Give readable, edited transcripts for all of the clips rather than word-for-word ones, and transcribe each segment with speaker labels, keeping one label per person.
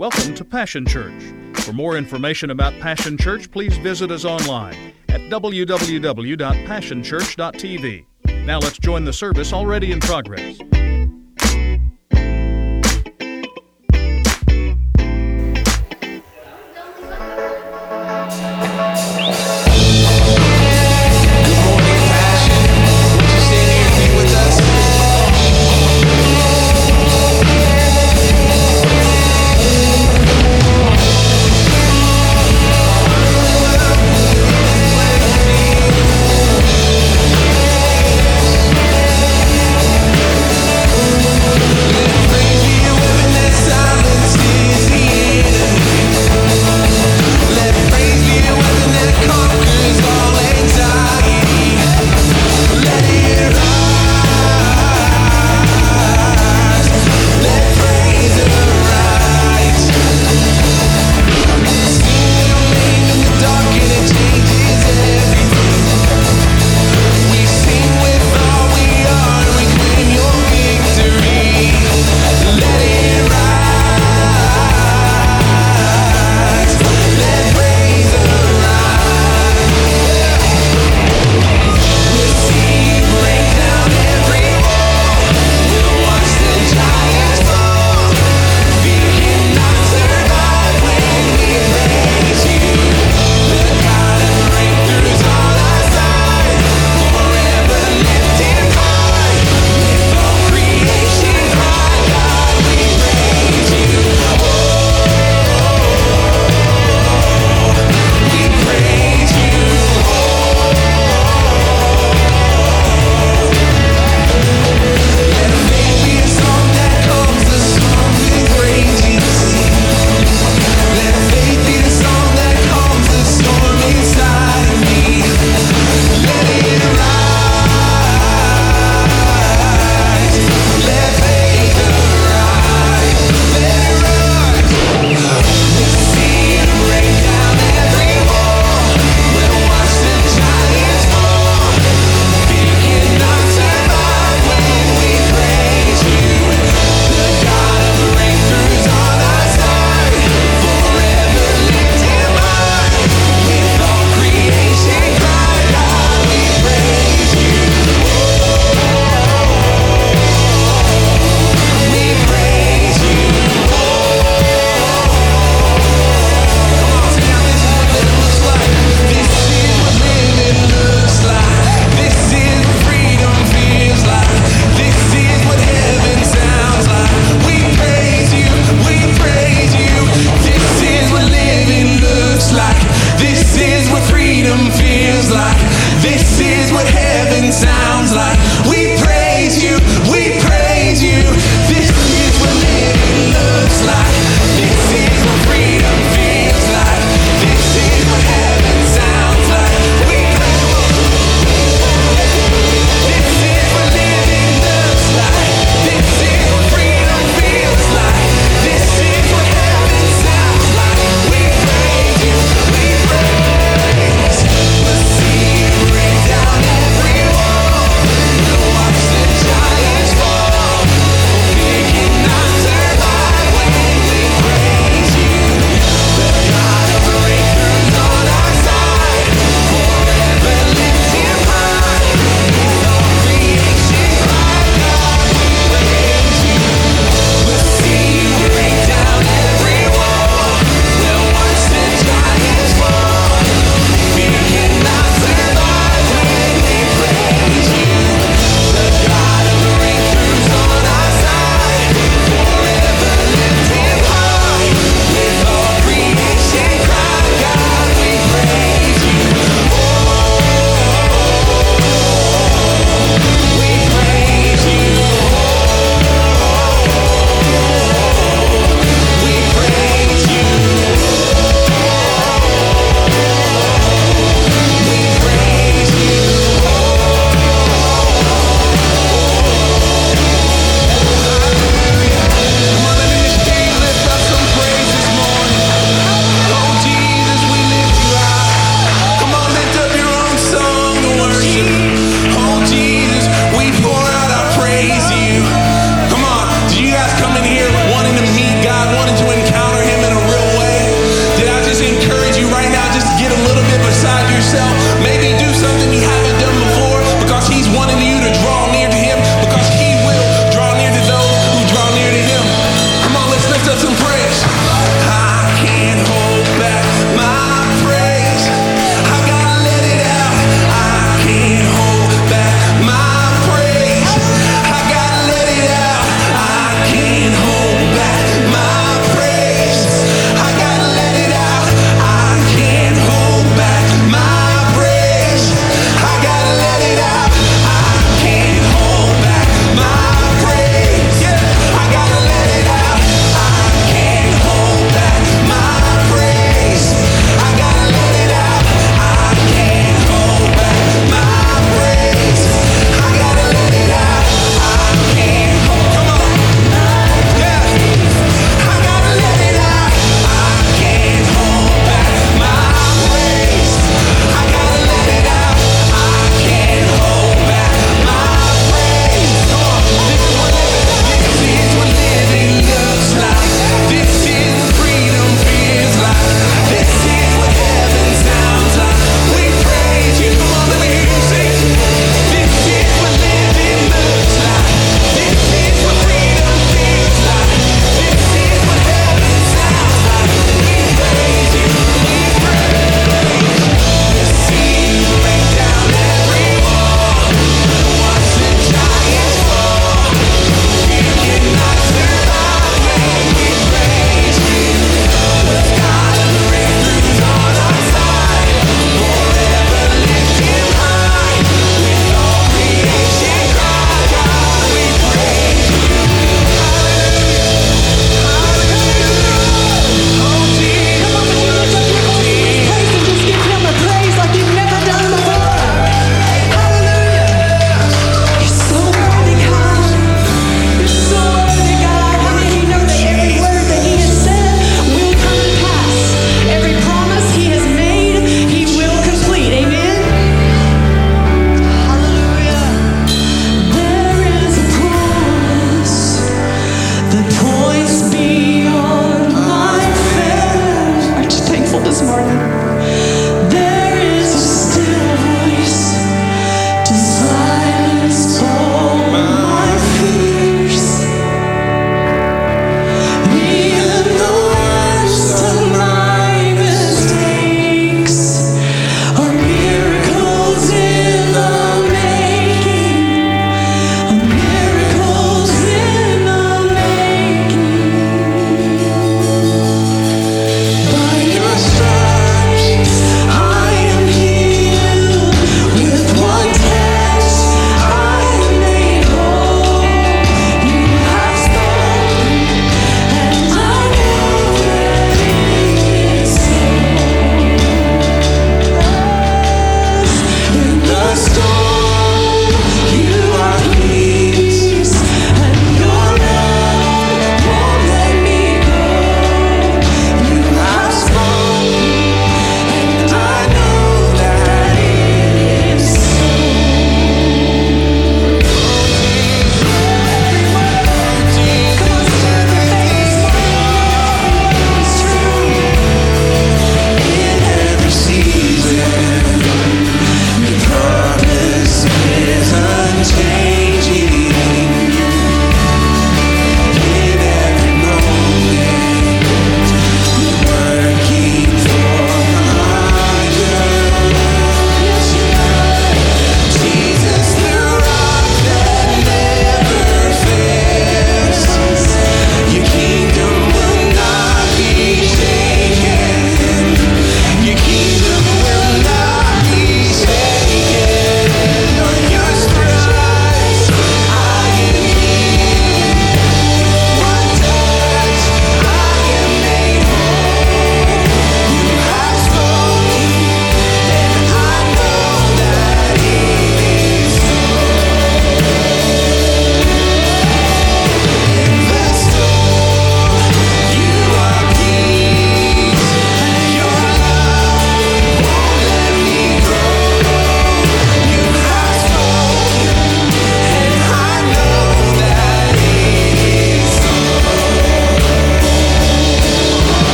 Speaker 1: Welcome to Passion Church. For more information about Passion Church, please visit us online at www.passionchurch.tv. Now let's join the service already in progress.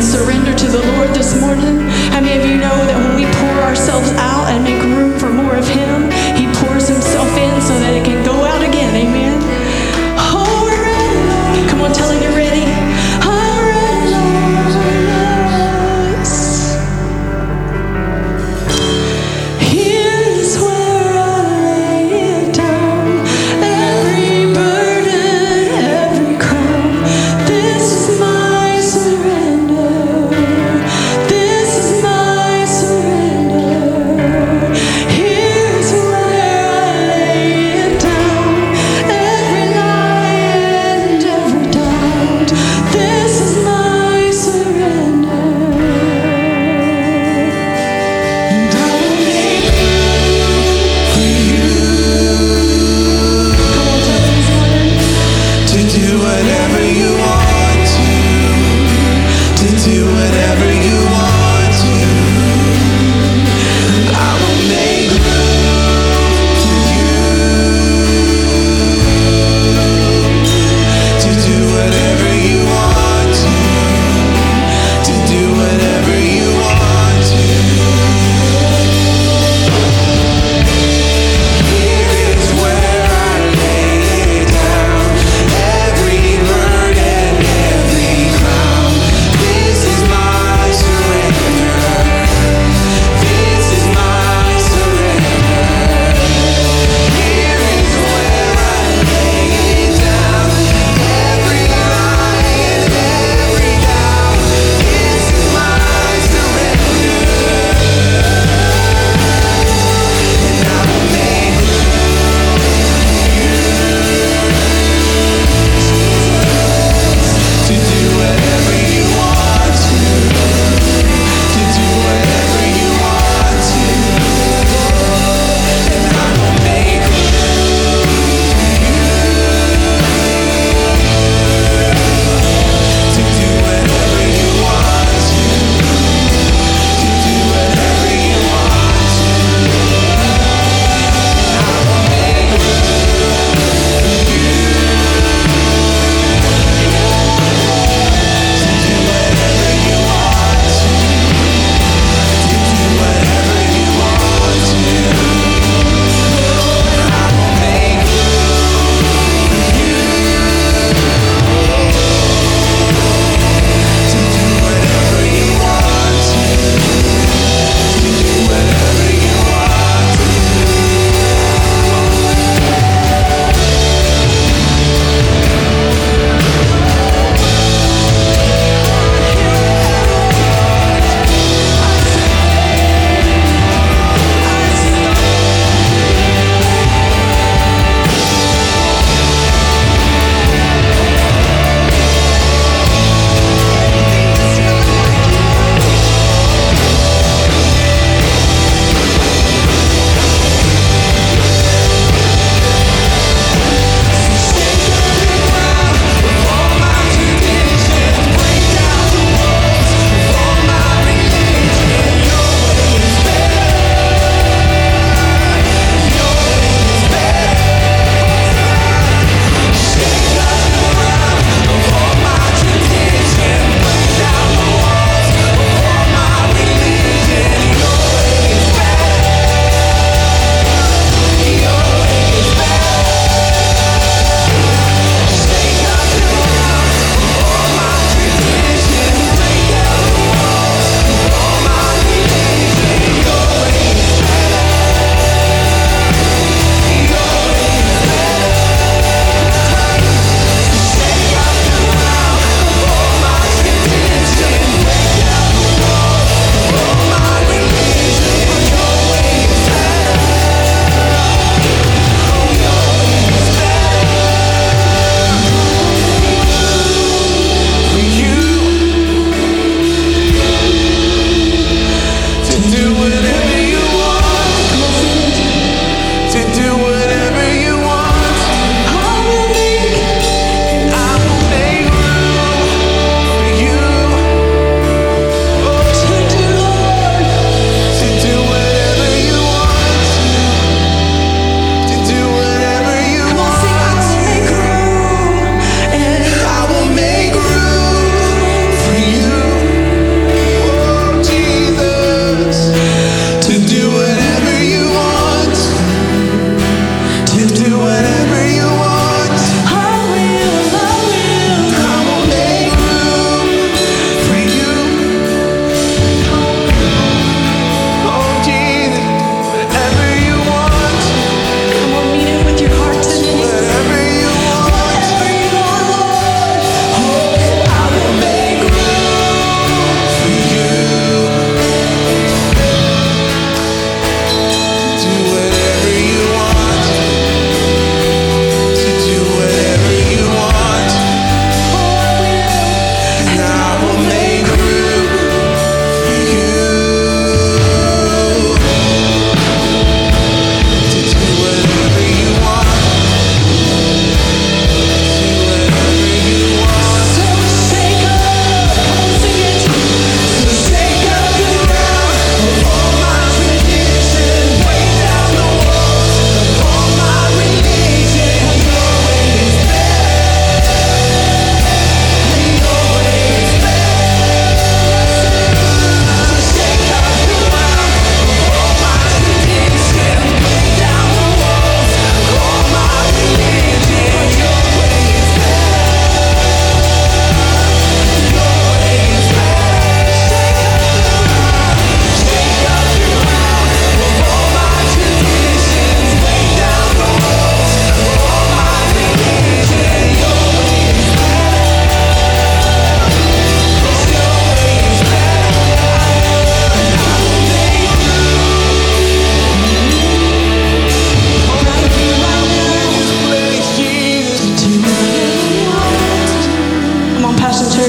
Speaker 2: and surrender to the Lord this morning? How many of you know that when we pour ourselves out and make room for more of Him, He pours Himself in so that it can go out again? Amen. Oh, we're ready, Lord. Come on, tell Him you're ready. I'm ready, Lord. Yes. Here's where I lay it down. Every burden, every crown. This is my surrender. This is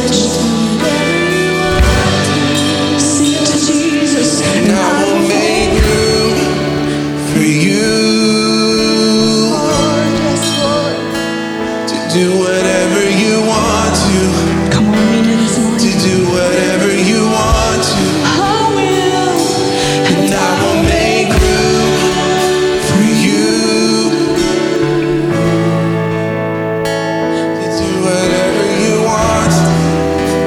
Speaker 2: message. Sing it to Jesus.
Speaker 3: And I will make room for you to do whatever you want to.
Speaker 2: Come on, mean it this morning.
Speaker 3: To do whatever you want to.
Speaker 2: I will.
Speaker 3: And I will make room for you to do whatever you want.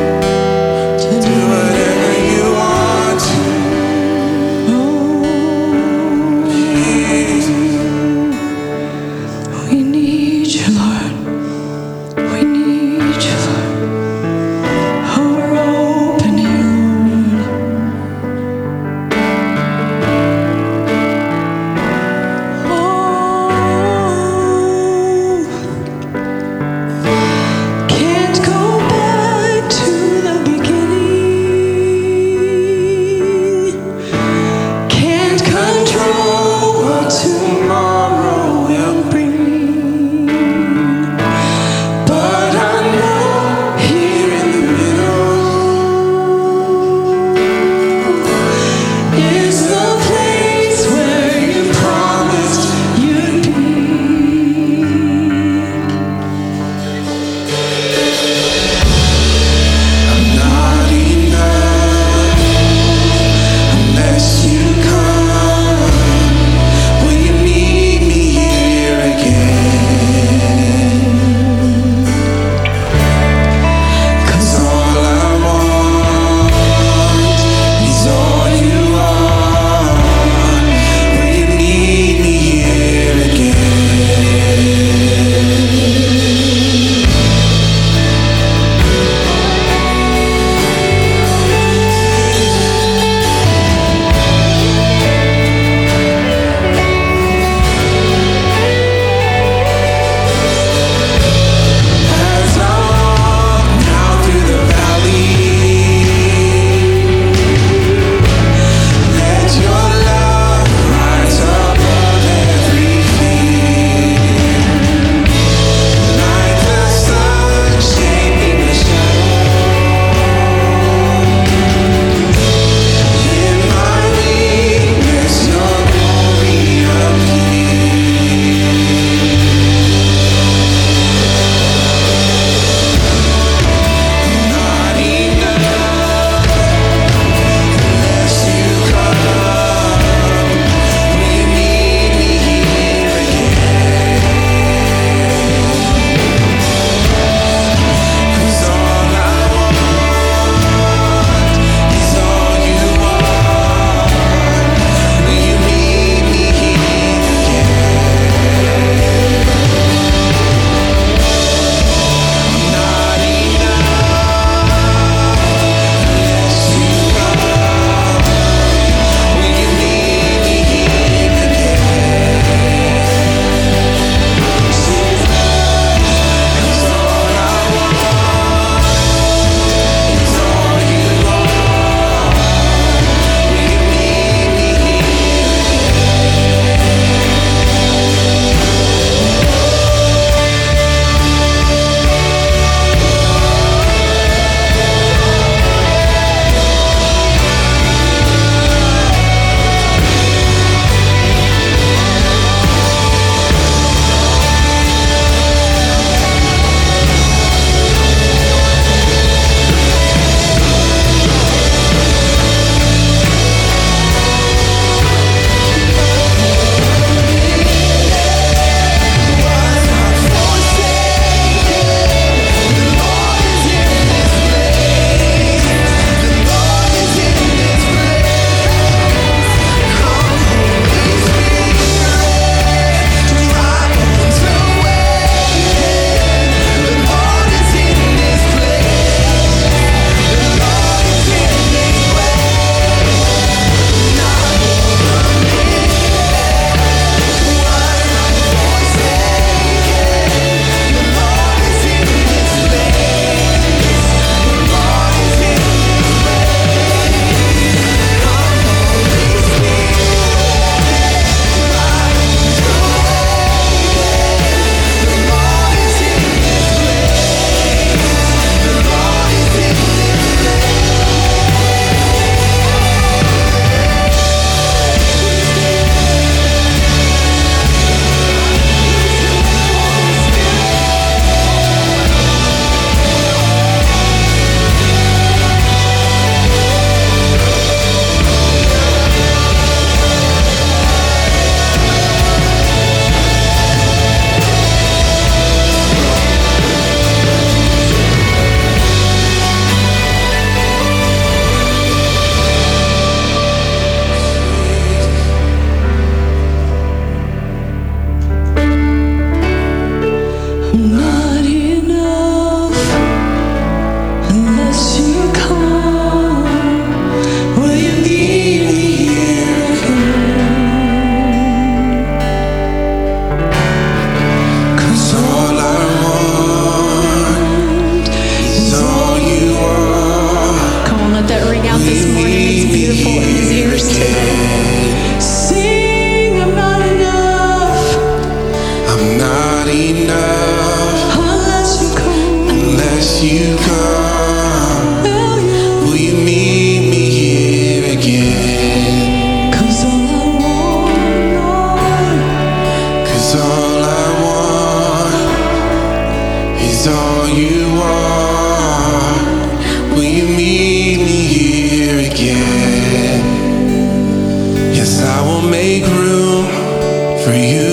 Speaker 2: voice today. Sing, I'm not enough.
Speaker 3: I'm not enough
Speaker 2: Unless you come.
Speaker 3: unless you come. Will you meet me here again?
Speaker 2: 'Cause all I want, Lord,
Speaker 3: 'Cause all I want is all you are. Will you meet me here again? Yes, I will make room for you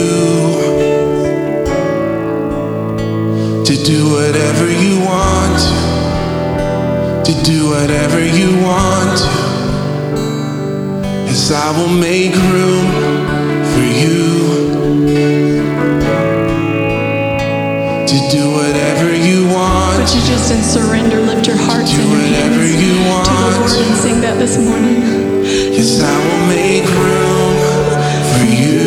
Speaker 3: to do whatever you want, to do whatever you want. Yes, I will make room for you to do whatever you want.
Speaker 2: Would you just in surrender lift your hearts
Speaker 3: Do
Speaker 2: and your
Speaker 3: whatever
Speaker 2: hands
Speaker 3: you
Speaker 2: to the
Speaker 3: want.
Speaker 2: Lord and sing that this morning?
Speaker 3: Yes, I will make room for you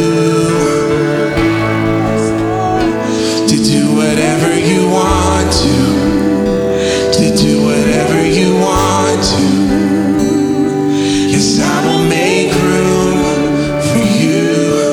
Speaker 3: to do whatever you want to do whatever you want to. Yes, I will make room for you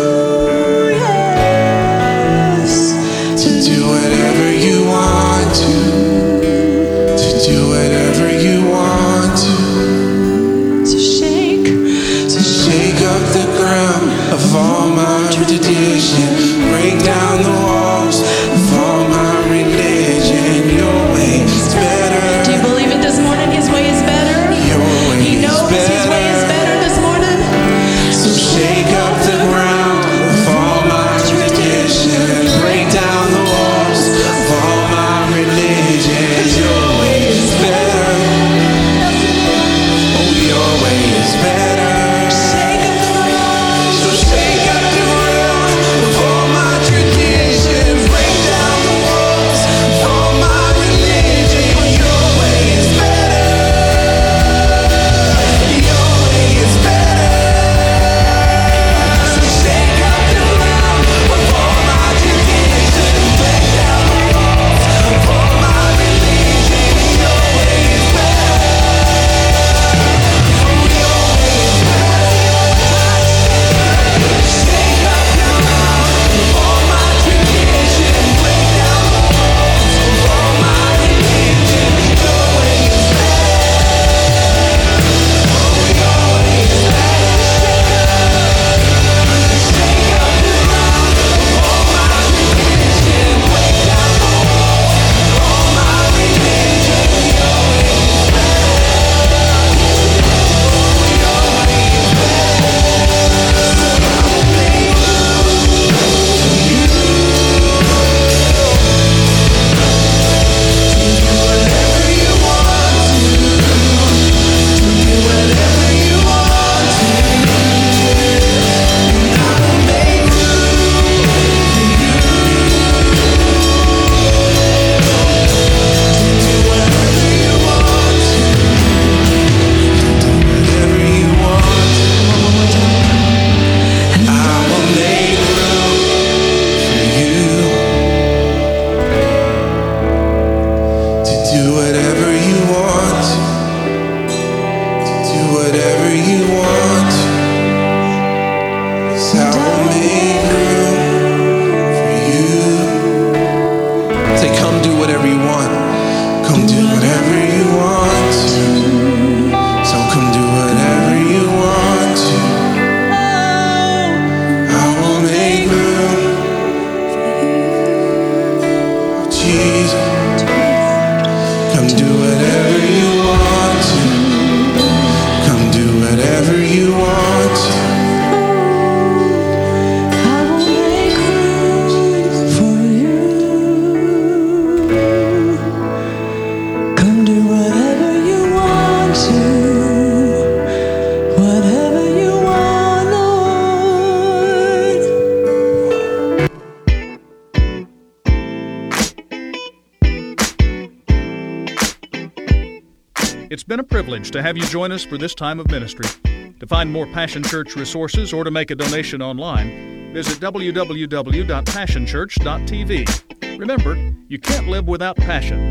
Speaker 2: Yes.
Speaker 3: to do whatever you want to do whatever you want to.
Speaker 2: So shake,
Speaker 3: Shake up the ground of all my tradition. Break down the walls of all my religion. Your way is better.
Speaker 2: Do you believe it this morning? His way is better.
Speaker 3: Your way
Speaker 2: He
Speaker 3: is
Speaker 2: knows his way is
Speaker 3: better.
Speaker 2: better this morning.
Speaker 3: So shake up the ground of all my tradition. Break down the walls of all my religion. Your way is better. Oh, your way is better.
Speaker 2: Shake up the ground.
Speaker 3: So shake up the ground of all my tradition. Break down the walls of all my religion. Your way is better. Your way is better. So shake up the ground of all my tradition. Break down the walls of all my religion. Your way is better. Oh, your way is better. Shake up the ground of all my tradition. Break down the walls of all my religion. Your way is better. Oh, your way is better. Shake up the ground of all my tradition. Break down the walls of all my religion. Your way is better. Your way is better. So I will make room for you to do whatever you want to do whatever you want to. And I will make room for you to do whatever you want to do whatever you want to. I will make room for you to do whatever you want to do whatever you want. Yes, I will make room for you. Say, come do whatever you want. Come do whatever you want to. So come do whatever you want to. I will make room. Jesus, come do whatever you want to. Come do whatever you want to.
Speaker 2: I will make room for you. Come do whatever you want to. Whatever you want, Lord.
Speaker 1: It's been a privilege to have you join us for this time of ministry. To find more Passion Church resources or to make a donation online, visit www.passionchurch.tv. Remember, you can't live without passion.